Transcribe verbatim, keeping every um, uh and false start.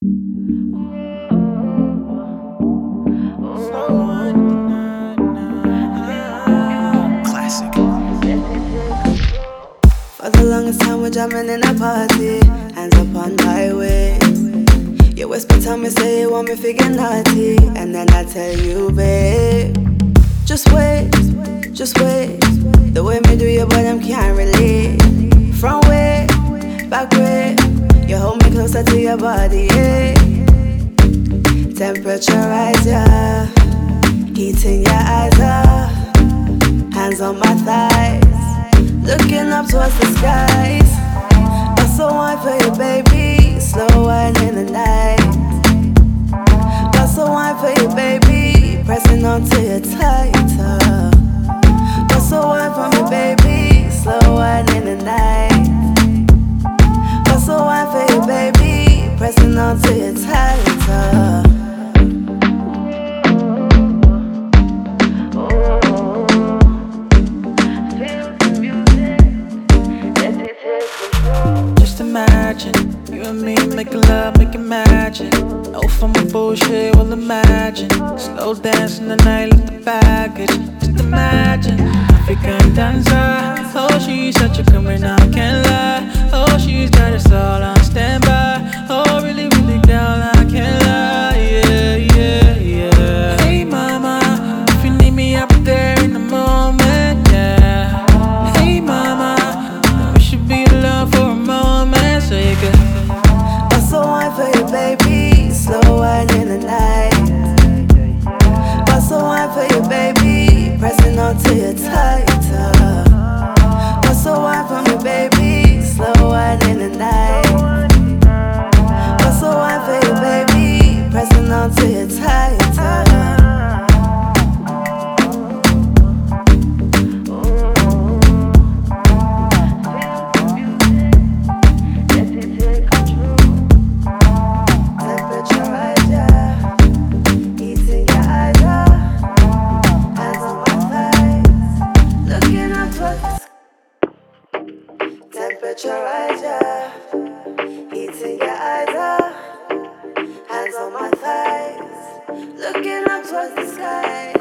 Classic. For the longest time we're jamming in a party, hands up on my waist. You whisper, tell me, say you want me to get naughty, and then I tell you, babe, just wait, just wait. The way me do you, but I can't relate. Front way, back way, you hold me closer to your body, yeah. Temperature rise, yeah. Heat in your eyes, yeah. Hands on my thighs, looking up towards the skies. I'm so wine for you, baby. Slow wine in the night. Got so wine for you, baby. Pressing onto you tighter. Got so wine for me, baby. Slow wine in the night. Got so wine for you, baby. Pressing onto you tighter. Just imagine you and me making love, making magic. No for my bullshit, well imagine. Slow dance in the night, lift the baggage. Just imagine African dancer. Oh, she's such a criminal, can't lie. Oh, she's got us all on standby. Oh, really, really, girl, I can't lie. Yeah, yeah, yeah. Hey, mama, if you need me up there in the moment, yeah. Hey, mama, we should be alone for a moment, so you can. I'm so wine for you, baby. Slow wine in the night. I'm so wine for you, baby. Pressing onto you tighter. I'm so wine for me, baby. Slow wine in the night. I'm so wine for you, baby. Pressing onto you tighter. Temperature rise, yeah. Heat in your eyes, yeah. Hands on my thighs, looking up towards the sky.